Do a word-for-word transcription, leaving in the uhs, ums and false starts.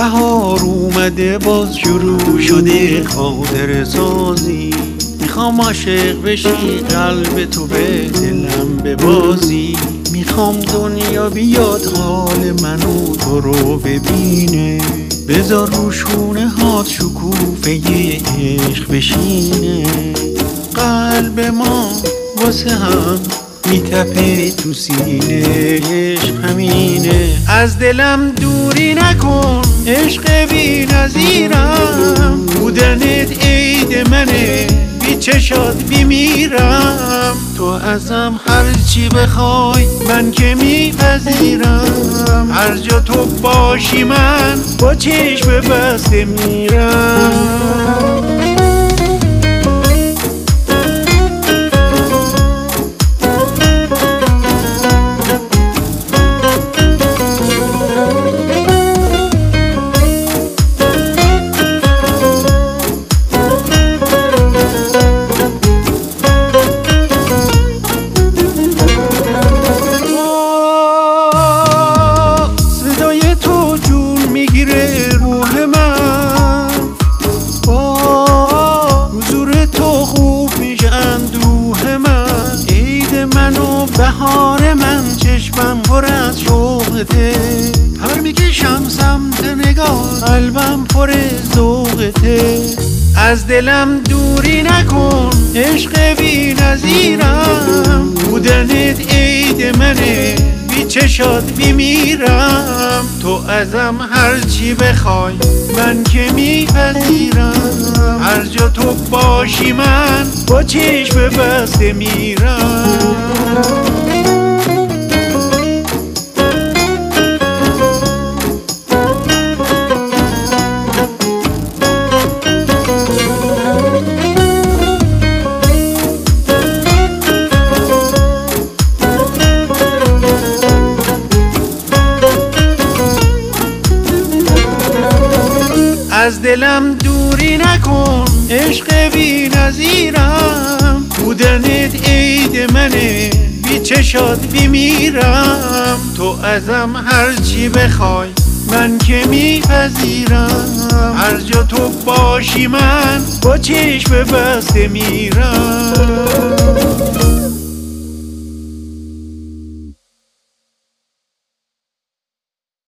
بهار اومده باز شروع شده خاطر سازی، میخوام عاشق بشی قلب تو به دلم ببازی، میخوام دنیا بیاد حال منو تو رو ببینه، بذار رو شونه هات شکوفه عشق بشینه، قلب ما واسه هم میتپه تو سینه، عشق همینه، از دلم دوری نکن عشق بی نظیرم، بودنت عید منه بی چشات بیمیرم، تو ازم هرچی بخوای من که میپذیرم، هر جا تو باشی من با چشم بسته میرم. بهار من چشمم پر از شوقته، هر میکشم سمت نگاه قلبم پر ذوقته، از دلم دوری نکن عشق بی نظیرم، بودنت عید منه بی چشات بیمیرم، تو ازم هرچی بخوای من که میپذیرم، هر جا تو باشی من با چشم بسته میرم. از دلم دوری نکن عشق بی نظیرم، بودنت عید منه بی چشات بیمیرم، تو ازم هرچی بخوای من که میپذیرم، هر جا تو باشی من با چشم بسته میرم.